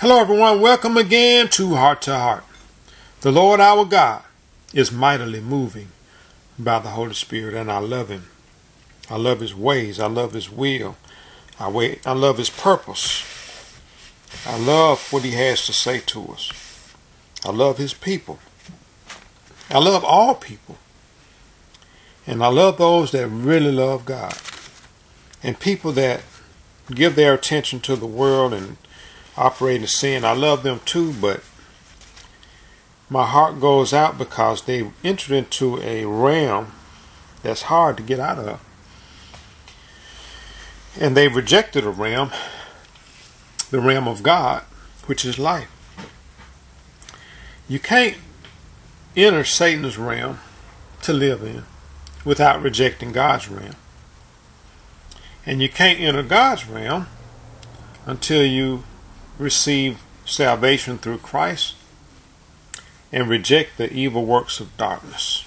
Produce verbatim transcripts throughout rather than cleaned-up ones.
Hello everyone, welcome again to Heart to Heart. The Lord our God is mightily moving by the Holy Spirit, and I love Him. I love His ways. I love His will. I, wait, I love His purpose. I love what He has to say to us. I love His people. I love all people. And I love those that really love God. And people that give their attention to the world and operate in sin, I love them too, but my heart goes out because they entered into a realm that's hard to get out of. And they rejected a realm, the realm of God, which is life. You can't enter Satan's realm to live in without rejecting God's realm. And you can't enter God's realm until you receive salvation through Christ and reject the evil works of darkness.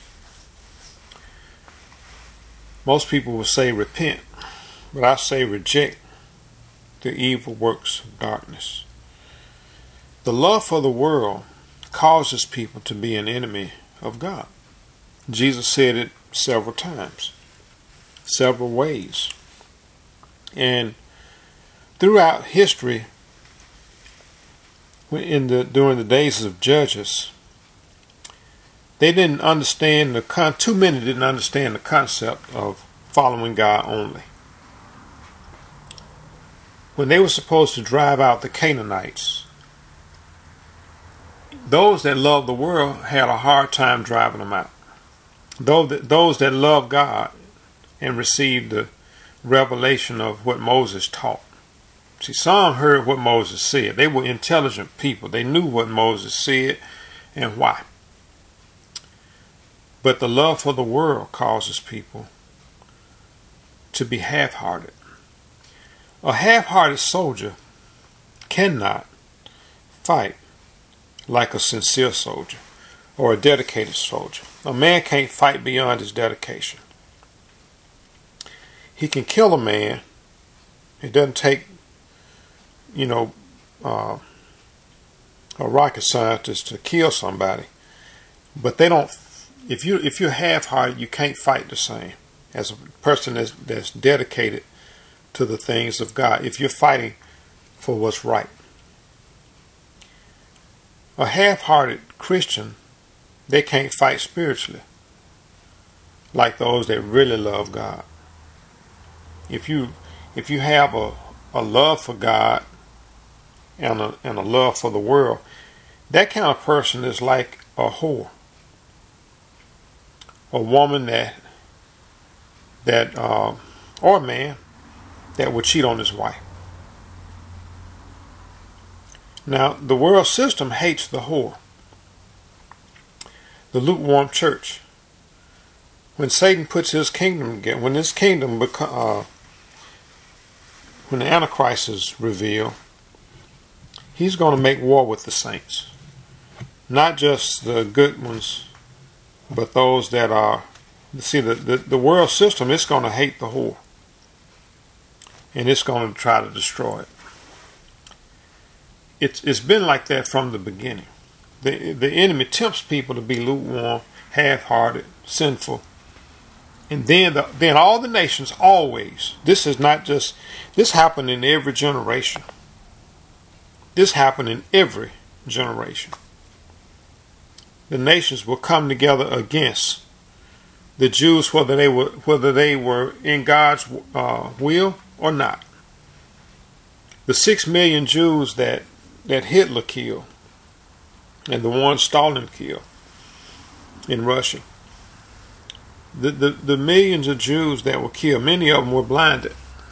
Most people will say repent, but I say reject the evil works of darkness. The love for the world causes people to be an enemy of God. Jesus said it several times, several ways. And throughout history, in the during the days of Judges, they didn't understand the con too many didn't understand the concept of following God only. When they were supposed to drive out the Canaanites, those that loved the world had a hard time driving them out. Those that, those that loved God and received the revelation of what Moses taught. See, some heard what Moses said. They were intelligent people. They knew what Moses said and why. But the love for the world causes people to be half-hearted. A half-hearted soldier cannot fight like a sincere soldier or a dedicated soldier. A man can't fight beyond his dedication. He can kill a man. It doesn't take you know, uh, a rocket scientist to kill somebody, but they don't. If you if you're half-hearted, you can't fight the same as a person that's that's dedicated to the things of God. If you're fighting for what's right, a half-hearted Christian, they can't fight spiritually like those that really love God. If you if you have a a love for God and a, and a love for the world, that kind of person is like a whore, a woman that that uh, or a man that would cheat on his wife. Now, the world system hates the whore, the lukewarm church. When Satan puts his kingdom together, when his kingdom becomes, uh, when the Antichrist is revealed, he's going to make war with the saints. Not just the good ones, but those that are, see, the, the, the world system, it's going to hate the whore. And it's going to try to destroy it. It's, it's been like that from the beginning. The, the enemy tempts people to be lukewarm, half-hearted, sinful. And then, the, then all the nations always, this is not just, this happened in every generation. This happened in every generation. The nations will come together against the Jews, whether they were whether they were in God's uh, will or not. The six million Jews that that Hitler killed, and the ones Stalin killed in Russia. The, the the millions of Jews that were killed, many of them were blinded.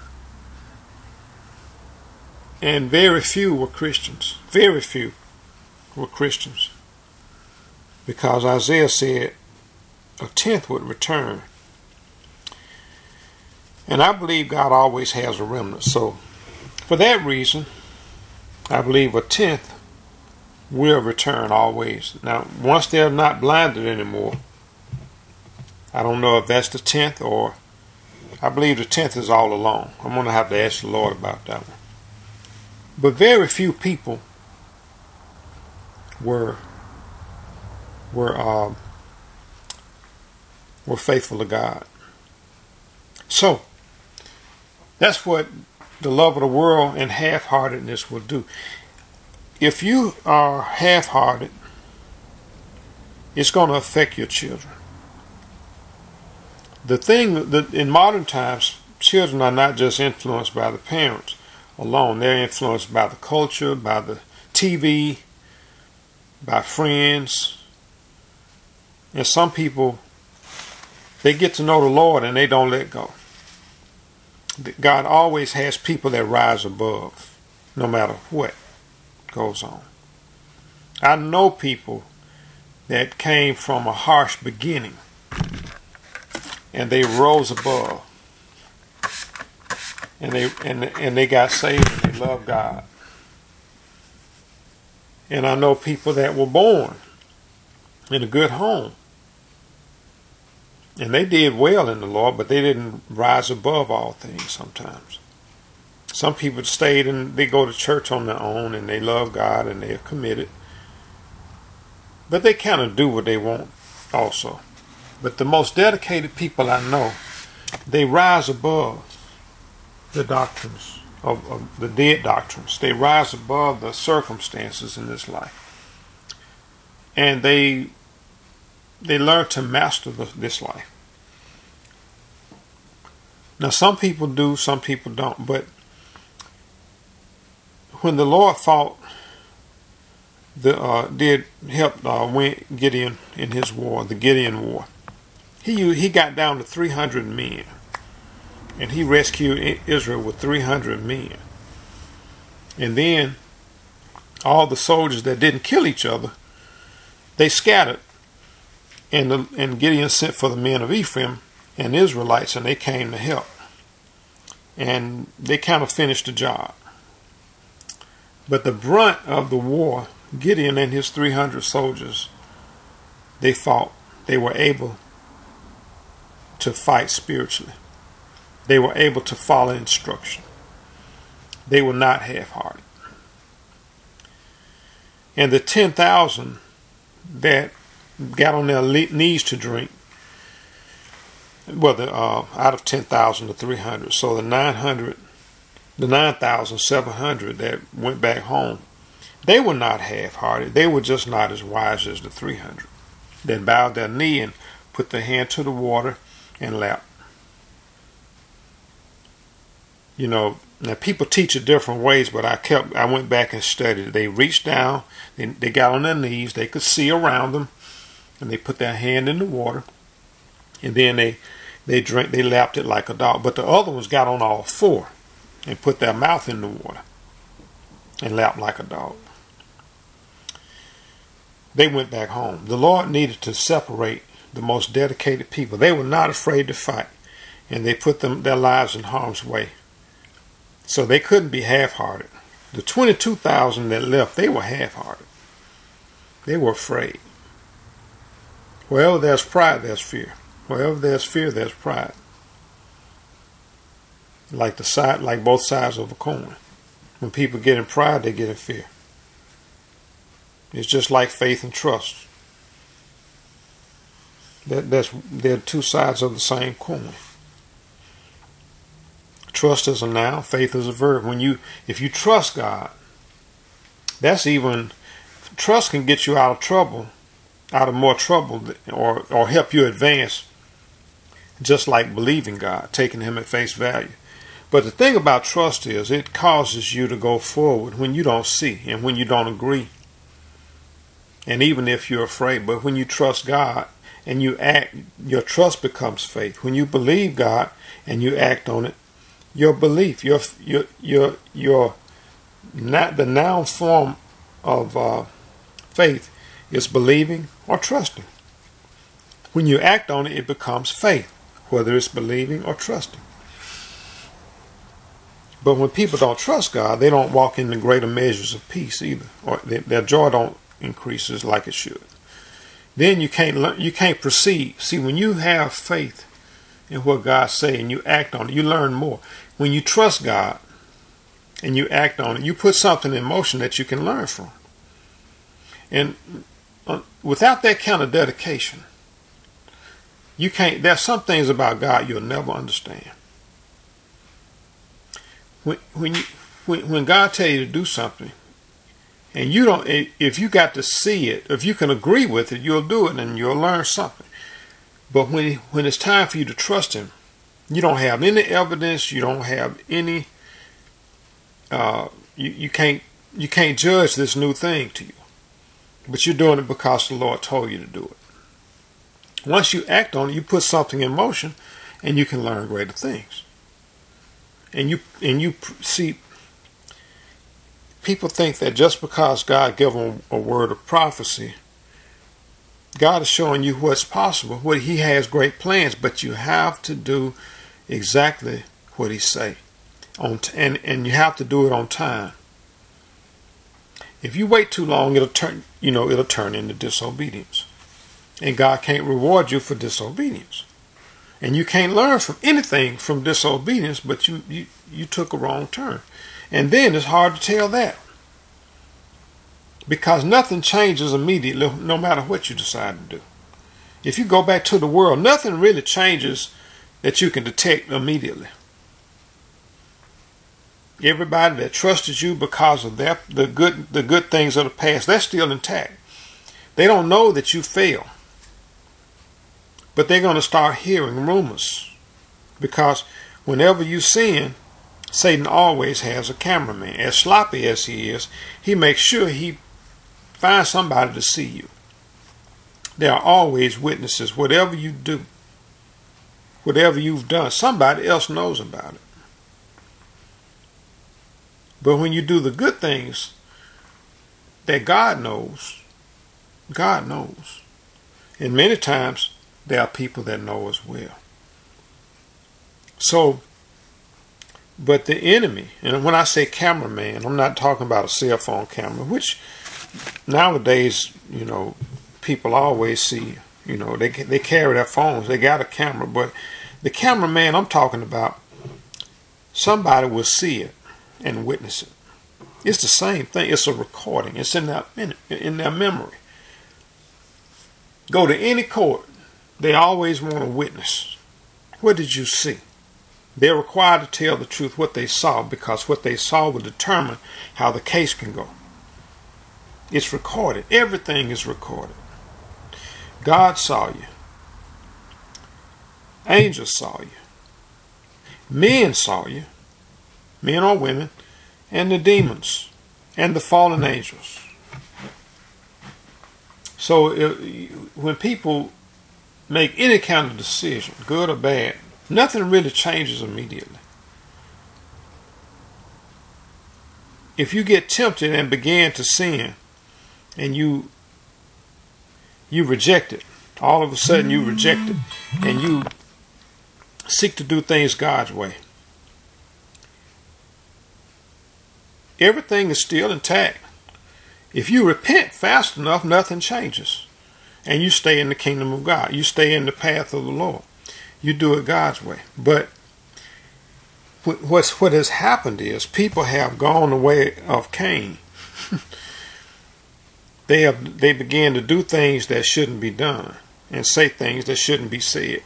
And very few were Christians. Very few were Christians. Because Isaiah said a tenth would return. And I believe God always has a remnant. So for that reason, I believe a tenth will return always. Now, once they're not blinded anymore, I don't know if that's the tenth, or I believe the tenth is all along. I'm going to have to ask the Lord about that one. But very few people were were um, were faithful to God. So that's what the love of the world and half-heartedness will do. If you are half-hearted, it's going to affect your children. The thing that in modern times, children are not just influenced by the parents alone. They're influenced by the culture, by the T V, by friends. And some people, they get to know the Lord and they don't let go. God always has people that rise above, no matter what goes on. I know people that came from a harsh beginning and they rose above, and they and and they got saved and they love God. And I know people that were born in a good home and they did well in the Lord, but they didn't rise above all things sometimes. Some people stayed and they go to church on their own and they love God and they're committed. But they kind of do what they want also. But the most dedicated people I know, they rise above the doctrines of, of the dead doctrines. They rise above the circumstances in this life. And they they learn to master the, this life. Now some people do, some people don't. But when the Lord fought, the uh, did help uh, win Gideon in his war, the Gideon War, he he got down to three hundred men, and he rescued Israel with three hundred men. And then all the soldiers that didn't kill each other, they scattered, and the, and Gideon sent for the men of Ephraim and Israelites, and they came to help, and they kind of finished the job. But the brunt of the war, Gideon and his three hundred soldiers, they fought. They were able to fight spiritually. They were able to follow instruction. They were not half-hearted. And the ten thousand that got on their knees to drink, well, the, uh, out of ten thousand to three hundred, so the nine hundred, the nine thousand seven hundred that went back home, they were not half-hearted. They were just not as wise as the three hundred that bowed their knee and put their hand to the water and lapped. You know, now people teach it different ways, but I kept, I went back and studied. They reached down, they, they got on their knees, they could see around them, and they put their hand in the water, and then they they drank, they lapped it like a dog. But the other ones got on all four and put their mouth in the water and lapped like a dog. They went back home. The Lord needed to separate the most dedicated people. They were not afraid to fight, and they put them their lives in harm's way. So they couldn't be half-hearted. The twenty-two thousand that left, they were half-hearted. They were afraid. Wherever there's pride, there's fear. Wherever there's fear, there's pride. Like the side, like both sides of a coin. When people get in pride, they get in fear. It's just like faith and trust. That that's they're two sides of the same coin. Trust is a noun, faith is a verb. When you, if you trust God, that's even, trust can get you out of trouble, out of more trouble, or or help you advance, just like believing God, taking Him at face value. But the thing about trust is it causes you to go forward when you don't see and when you don't agree, and even if you're afraid. But when you trust God and you act, your trust becomes faith. When you believe God and you act on it, your belief, your your your your not the noun form of uh, faith is believing or trusting. When you act on it, it becomes faith, whether it's believing or trusting. But when people don't trust God, they don't walk in the greater measures of peace either, or they, their joy don't increase as like it should. Then you can't learn, you can't proceed. See, when you have faith in what God's saying and you act on it, you learn more. When you trust God and you act on it, you put something in motion that you can learn from. And uh, without that kind of dedication, you can't, there's some things about God you'll never understand. When, when, you, when, when God tells you to do something, and you don't, if you got to see it, if you can agree with it, you'll do it and you'll learn something. But when, when it's time for you to trust him, you don't have any evidence, you don't have any, uh, you, you can't, you can't judge this new thing to you. But you're doing it because the Lord told you to do it. Once you act on it, you put something in motion, and you can learn greater things. And you and you see, people think that just because God gave them a word of prophecy, God is showing you what's possible. What He has great plans, but you have to do exactly what He say, on t- and and you have to do it on time. If you wait too long, it'll turn, you know, it'll turn into disobedience. And God can't reward you for disobedience. And you can't learn from anything from disobedience, but you, you, you took a wrong turn. And then it's hard to tell that. Because nothing changes immediately, no matter what you decide to do. If you go back to the world, nothing really changes that you can detect immediately. Everybody that trusted you because of that, the good, the good things of the past, they're still intact. They don't know that you failed. But they're going to start hearing rumors. Because whenever you sin, Satan always has a cameraman. As sloppy as he is, he makes sure he finds somebody to see you. There are always witnesses. Whatever you do, whatever you've done, somebody else knows about it. But when you do the good things that God knows, God knows. And many times there are people that know as well. So, but the enemy, and when I say cameraman, I'm not talking about a cell phone camera, which nowadays, you know, people always see, you know, they they carry their phones, they got a camera, but the cameraman I'm talking about, somebody will see it and witness it. It's the same thing. It's a recording. It's in their, in their memory. Go to any court. They always want a witness. What did you see? They're required to tell the truth, what they saw, because what they saw will determine how the case can go. It's recorded. Everything is recorded. God saw you. Angels saw you. Men saw you. Men or women. And the demons. And the fallen angels. So it, when people make any kind of decision, good or bad, nothing really changes immediately. If you get tempted and begin to sin, and you you reject it, all of a sudden you reject it, and you seek to do things God's way, everything is still intact. If you repent fast enough, nothing changes. And you stay in the kingdom of God. You stay in the path of the Lord. You do it God's way. But what's, what has happened is people have gone the way of Cain. they have they began to do things that shouldn't be done and say things that shouldn't be said.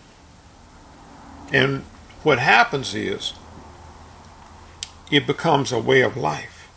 And what happens is it becomes a way of life.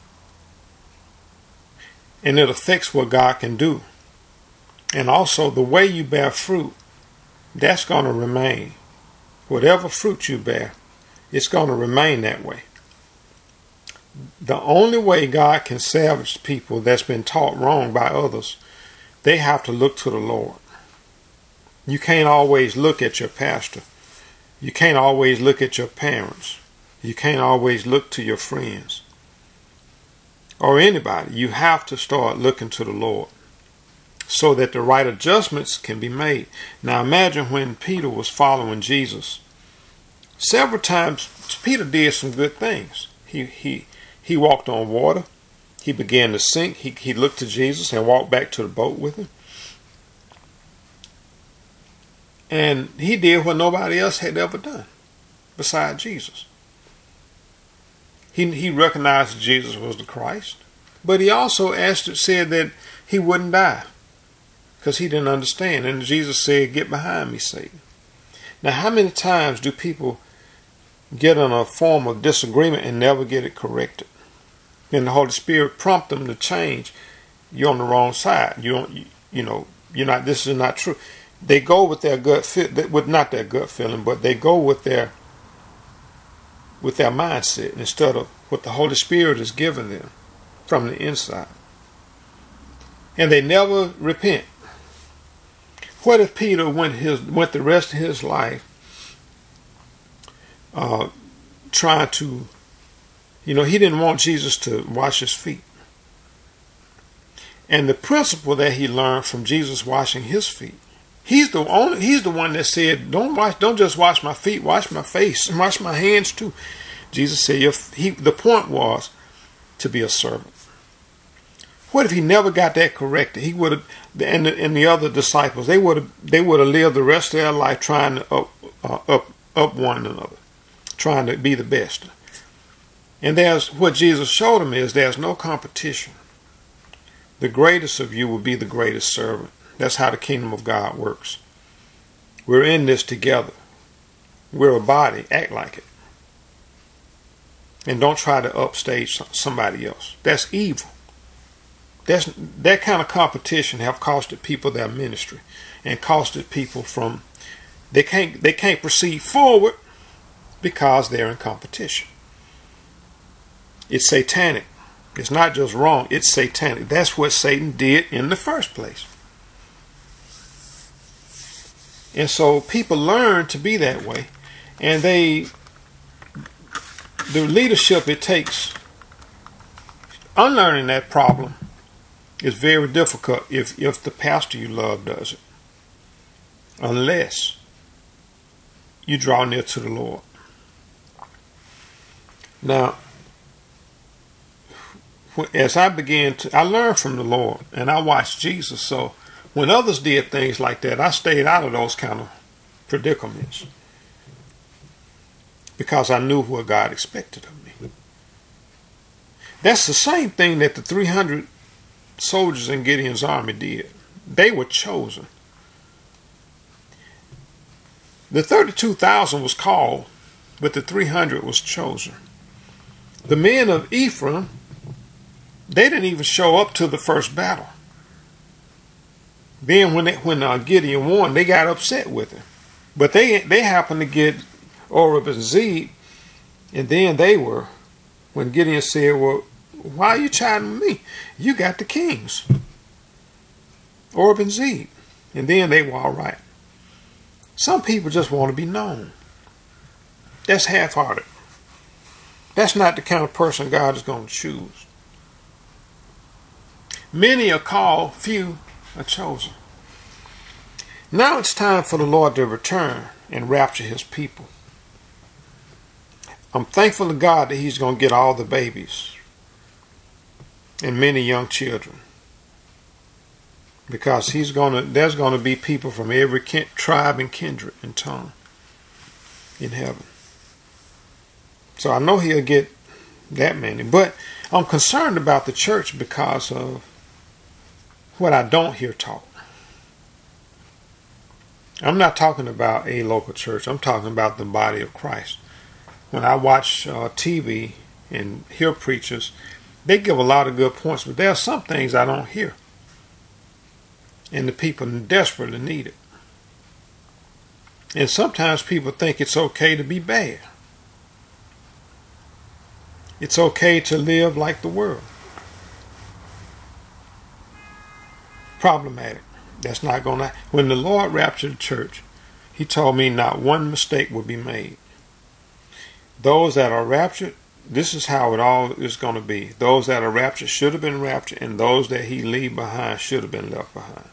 And it affects what God can do. And also the way you bear fruit, that's going to remain. Whatever fruit you bear, it's going to remain that way. The only way God can salvage people that's been taught wrong by others, they have to look to the Lord. You can't always look at your pastor. You can't always look at your parents. You can't always look to your friends or anybody. You have to start looking to the Lord so that the right adjustments can be made. Now imagine when Peter was following Jesus. Several times Peter did some good things. He he he walked on water. He began to sink. He, he looked to Jesus and walked back to the boat with him. And he did what nobody else had ever done besides Jesus. He, he recognized that Jesus was the Christ. But he also asked, said that he wouldn't die because he didn't understand. And Jesus said, "Get behind me, Satan." Now, how many times do people get in a form of disagreement and never get it corrected? And the Holy Spirit prompt them to change. You're on the wrong side. You don't, you, you know, you're not. This is not true. They go with their gut feel, with not their gut feeling, but they go with their with their mindset instead of what the Holy Spirit is giving them from the inside. And they never repent. What if Peter went his went the rest of his life uh, trying to, you know, he didn't want Jesus to wash his feet. And the principle that he learned from Jesus washing his feet, he's the only, he's the one that said, "Don't wash, don't just wash my feet, wash my face and wash my hands too." Jesus said, your, he, the point was to be a servant. What if he never got that corrected? He would have, and the, and the other disciples, they would have, they would have lived the rest of their life trying to up, uh, up, up one another, trying to be the best. And there's what Jesus showed them is there's no competition. The greatest of you will be the greatest servant. That's how the kingdom of God works. We're in this together. We're a body. Act like it. And don't try to upstage somebody else. That's evil. That's, that kind of competition have costed people their ministry and costed people from, they can't, they can't proceed forward because they're in competition. It's satanic. It's not just wrong, it's satanic. That's what Satan did in the first place. And so people learn to be that way. And they, the leadership it takes, unlearning that problem is very difficult if, if the pastor you love does it. Unless you draw near to the Lord. Now, as I began to, I learned from the Lord and I watched Jesus. So when others did things like that, I stayed out of those kind of predicaments because I knew what God expected of me. That's the same thing that the three hundred soldiers in Gideon's army did. They were chosen. The thirty-two thousand was called, but the three hundred was chosen. The men of Ephraim, they didn't even show up to the first battle. Then when they, when uh, Gideon won, they got upset with him. But they they happened to get Oreb and Zeb, and then they were, when Gideon said, "Well, why are you chiding me? You got the kings, Oreb and Zeb." And then they were all right. Some people just want to be known. That's half-hearted. That's not the kind of person God is going to choose. Many are called, few are chosen. Now it's time for the Lord to return and rapture his people. I'm thankful to God that he's going to get all the babies and many young children. Because he's going to, there's going to be people from every kin, tribe and kindred and tongue in heaven. So I know he'll get that many. But I'm concerned about the church because of what I don't hear taught. I'm not talking about a local church. I'm talking about the body of Christ. When I watch uh, T V and hear preachers, they give a lot of good points, but there are some things I don't hear. And the people desperately need it. And sometimes people think it's okay to be bad. It's okay to live like the world. Problematic. That's not going to... When the Lord raptured the church, he told me not one mistake will be made. Those that are raptured, this is how it all is going to be. Those that are raptured should have been raptured, and those that he leave behind should have been left behind.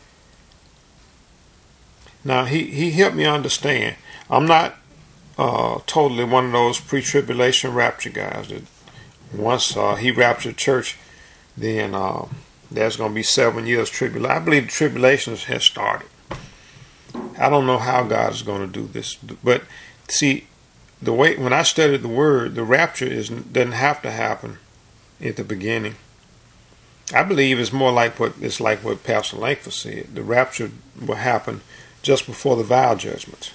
Now, he, he helped me understand. I'm not uh, totally one of those pre-tribulation rapture guys that once uh, he raptured church, then uh, there's going to be seven years tribulation. I believe the tribulation has started. I don't know how God is going to do this, but see, the way when I studied the word, the rapture is doesn't have to happen at the beginning. I believe it's more like what it's like what Pastor Langford said. The rapture will happen just before the vial judgments.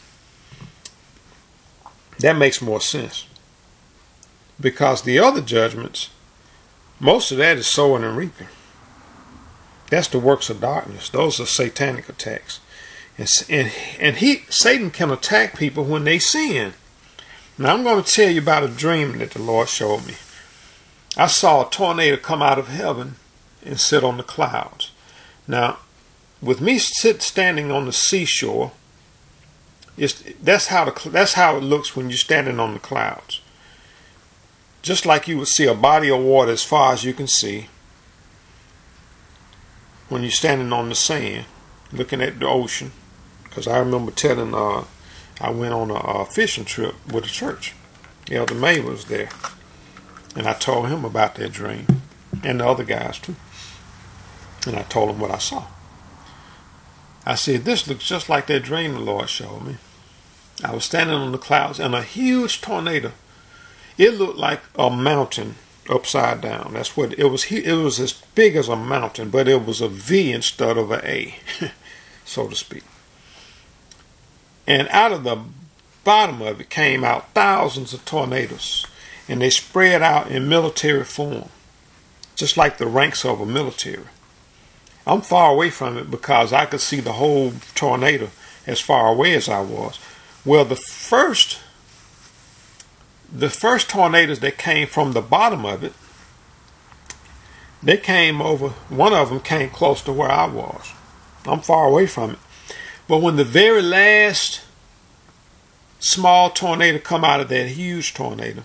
That makes more sense. Because the other judgments, most of that is sowing and reaping. That's the works of darkness. Those are satanic attacks. And, and, and he, Satan can attack people when they sin. Now I'm going to tell you about a dream that the Lord showed me. I saw a tornado come out of heaven and sit on the clouds. Now, with me sit standing on the seashore, it's, that's how the, that's how it looks when you're standing on the clouds. Just like you would see a body of water as far as you can see when you're standing on the sand, looking at the ocean. Because I remember telling, uh, I went on a, a fishing trip with the church. Elder May was there. And I told him about that dream. And the other guys too. And I told him what I saw. I said, this looks just like that dream the Lord showed me. I was standing on the clouds and a huge tornado. It looked like a mountain upside down. That's what it was. It was as big as a mountain, but it was a V instead of an A, so to speak. And out of the bottom of it came out thousands of tornadoes, and they spread out in military form, just like the ranks of a military. I'm far away from it because I could see the whole tornado as far away as I was. Well, the first The first tornadoes that came from the bottom of it, they came over, one of them came close to where I was. I'm far away from it. But when the very last small tornado come out of that huge tornado,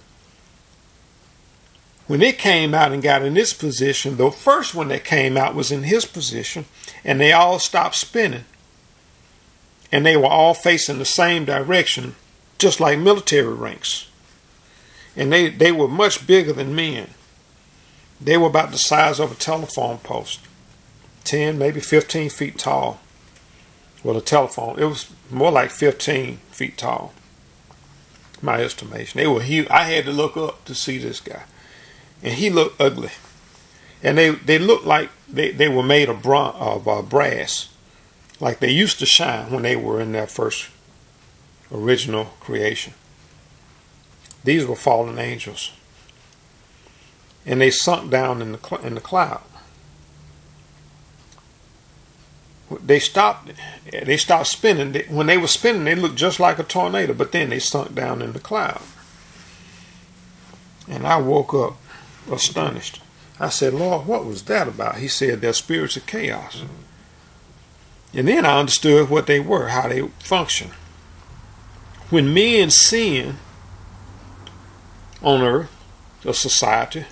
when it came out and got in its position, the first one that came out was in his position, and they all stopped spinning. And they were all facing the same direction, just like military ranks. And they, they were much bigger than men. They were about the size of a telephone post. ten, maybe fifteen feet tall. Well, a telephone, it was more like fifteen feet tall. My estimation. They were huge. I had to look up to see this guy. And he looked ugly. And they, they looked like they, they were made of, bron- of uh, brass. Like they used to shine when they were in their first original creation. These were fallen angels. And they sunk down in the cl- in the cloud. They stopped they stopped spinning. They, when they were spinning, they looked just like a tornado, but then they sunk down in the cloud. And I woke up astonished. I said, Lord, what was that about? He said, they're spirits of chaos. And then I understood what they were, how they function. When men sin on earth, a society,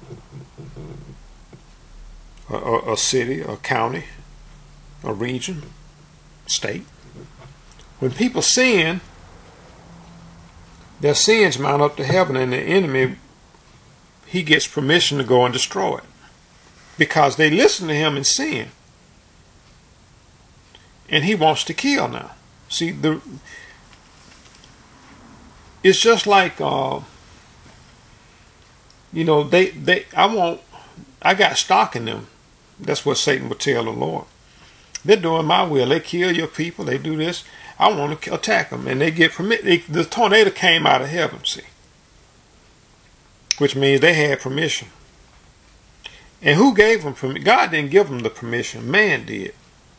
a, a, a city, a county, a region, state. When people sin, their sins mount up to heaven, and the enemy, he gets permission to go and destroy it. Because they listen to him in sin. And he wants to kill now. See, the it's just like uh, you know, they, they I want I got stock in them. That's what Satan would tell the Lord. They're doing my will. They kill your people. They do this. I want to attack them. And they get permission. The tornado came out of heaven, see. Which means they had permission. And who gave them permission? God didn't give them the permission. Man did.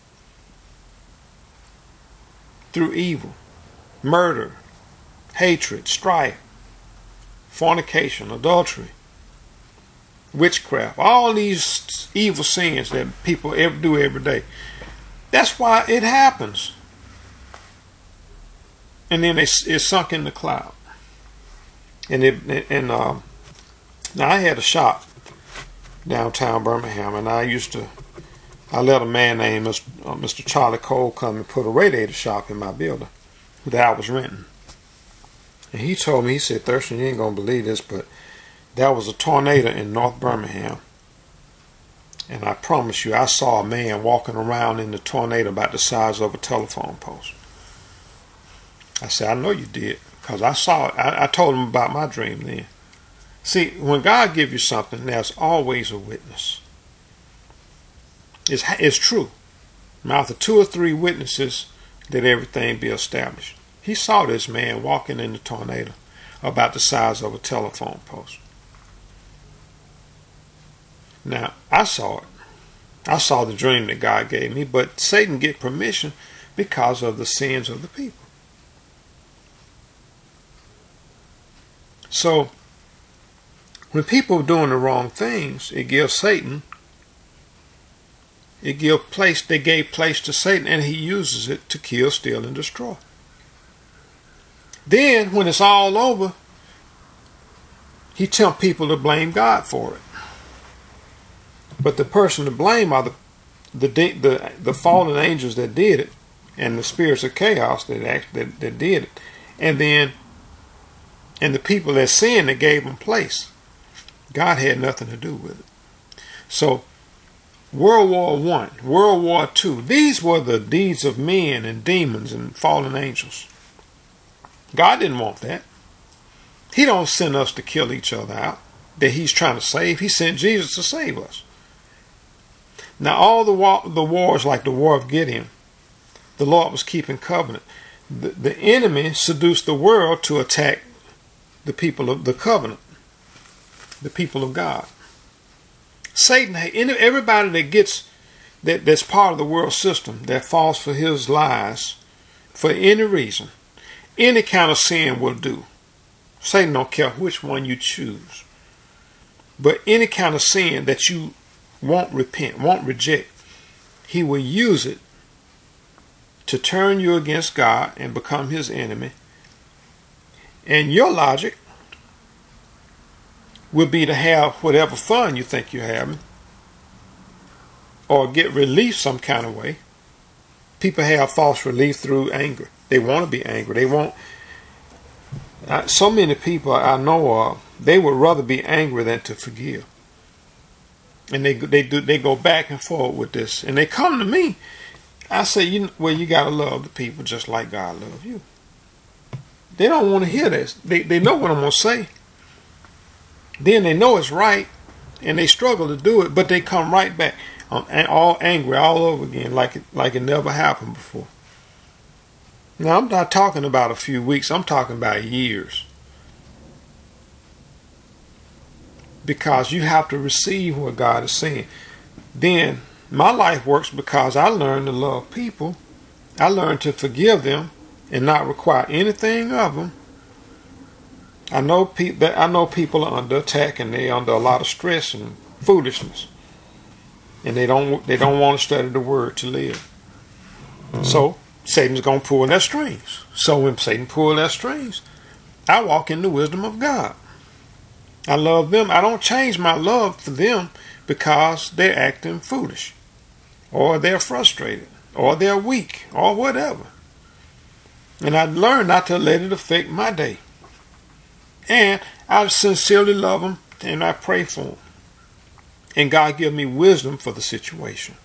Through evil, murder, hatred, strife, fornication, adultery, witchcraft, all these evil sins that people ever do every day. That's why it happens. And then it's, it's sunk in the cloud. And it and uh, now I had a shop downtown Birmingham, and I used to I let a man named Mister Charlie Cole come and put a radiator shop in my building that I was renting. And he told me, he said, Thurston, you ain't gonna believe this, but there was a tornado in North Birmingham. And I promise you, I saw a man walking around in the tornado about the size of a telephone post. I said, I know you did, because I saw it. I, I told him about my dream then. See, when God gives you something, there's always a witness. is, is true. Mouth of two or three witnesses, let everything be established. He saw this man walking in the tornado about the size of a telephone post. Now, I saw it. I saw the dream that God gave me, but Satan get permission because of the sins of the people. So, when people are doing the wrong things, it gives Satan, it gives place, they gave place to Satan, and he uses it to kill, steal, and destroy. Then, when it's all over, he tells people to blame God for it. But the person to blame are the the the, the fallen angels that did it, and the spirits of chaos that, act, that that did it, and then and the people that sinned that gave them place. God had nothing to do with it. So, World War One, World War Two, these were the deeds of men and demons and fallen angels. God didn't want that. He don't send us to kill each other out that he's trying to save. He sent Jesus to save us. Now, all the war, the wars, like the War of Gideon, the Lord was keeping covenant. The, the enemy seduced the world to attack the people of the covenant, the people of God. Satan, everybody that gets that that's part of the world system that falls for his lies for any reason, any kind of sin will do. Satan don't care which one you choose, but any kind of sin that you won't repent, won't reject, he will use it to turn you against God and become his enemy. And your logic will be to have whatever fun you think you're having, or get relief some kind of way. People have false relief through anger. They want to be angry. They want. Uh, so many people I know of, they would rather be angry than to forgive. And they they do they go back and forth with this, and they come to me. I say, you well, you gotta love the people just like God loves you. They don't want to hear this. They they know what I'm gonna say. Then they know it's right, and they struggle to do it, but they come right back, um, all angry all over again, like it like it never happened before. Now, I'm not talking about a few weeks. I'm talking about years. Because you have to receive what God is saying. Then my life works because I learned to love people. I learned to forgive them and not require anything of them. I know people that I know people are under attack, and they're under a lot of stress and foolishness, and they don't they don't want to study the Word to live. Mm-hmm. So Satan's gonna pull their strings. So when Satan pulls their strings, I walk in the wisdom of God. I love them. I don't change my love for them because they're acting foolish, or they're frustrated, or they're weak, or whatever. And I learn not to let it affect my day. And I sincerely love them, and I pray for them. And God give me wisdom for the situation.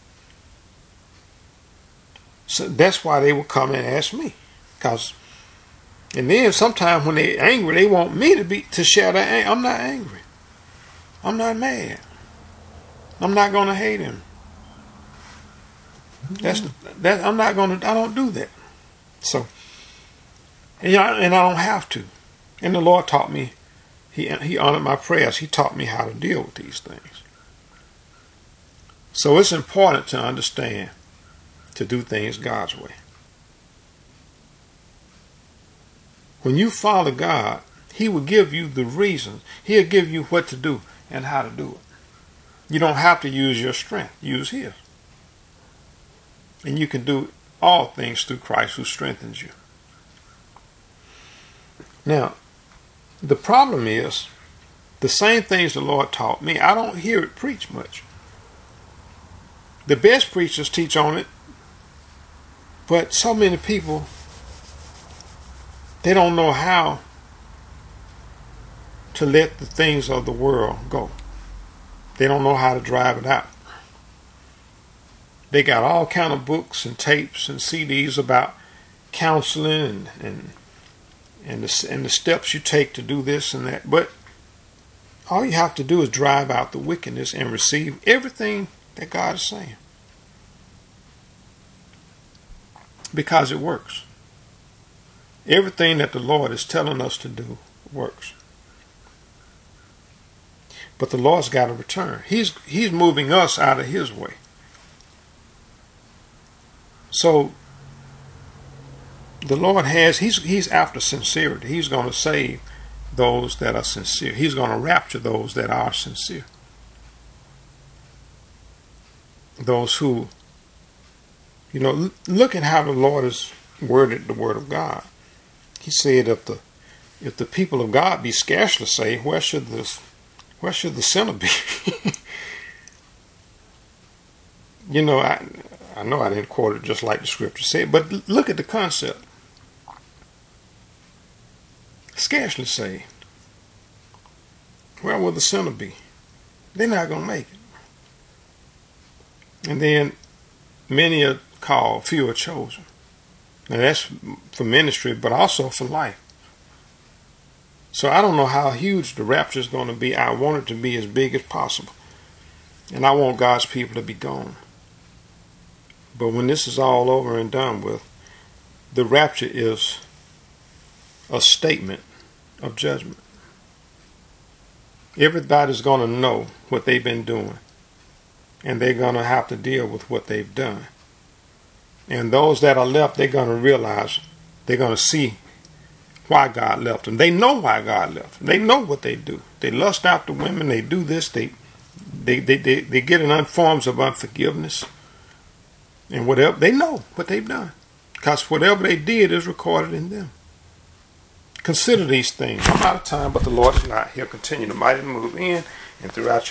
So that's why they will come and ask me. Cause, and then sometimes when they're angry, they want me to be to share their anger. I'm not angry. I'm not mad. I'm not going to hate him. That's that. I'm not going to. I don't do that. So, and, and I don't have to. And the Lord taught me. He He honored my prayers. He taught me how to deal with these things. So it's important to understand to do things God's way. When you follow God, He will give you the reasons. He'll give you what to do and how to do it. You don't have to use your strength. Use His. And you can do all things through Christ who strengthens you. Now, the problem is, the same things the Lord taught me, I don't hear it preached much. The best preachers teach on it, but so many people, they don't know how to let the things of the world go. They don't know how to drive it out. They got all kind of books and tapes and C Ds about counseling and and and the, and the steps you take to do this and that. But all you have to do is drive out the wickedness and receive everything that God is saying. Because it works. Everything that the Lord is telling us to do works. But the Lord's got to return. He's He's moving us out of His way. So the Lord has, He's He's after sincerity. He's going to save those that are sincere. He's going to rapture those that are sincere. Those who, you know, look at how the Lord has worded the Word of God. He said, if the if the people of God be scarcely saved, where should this where should the sinner be? You know, I I know I didn't quote it just like the scripture said, but look at the concept. Scarcely saved. Where will the sinner be? They're not going to make it. And then many are called, few are chosen. Now that's for ministry, but also for life. So I don't know how huge the rapture is going to be. I want it to be as big as possible. And I want God's people to be gone. But when this is all over and done with, the rapture is a statement of judgment. Everybody's going to know what they've been doing. And they're going to have to deal with what they've done. And those that are left, they're going to realize, they're going to see why God left them. They know why God left them. They know what they do. They lust after women. They do this. They they they, they, they get in forms of unforgiveness. And whatever, they know what they've done. Because whatever they did is recorded in them. Consider these things. I'm out of time, but the Lord is not. He'll continue to mighty move in and throughout your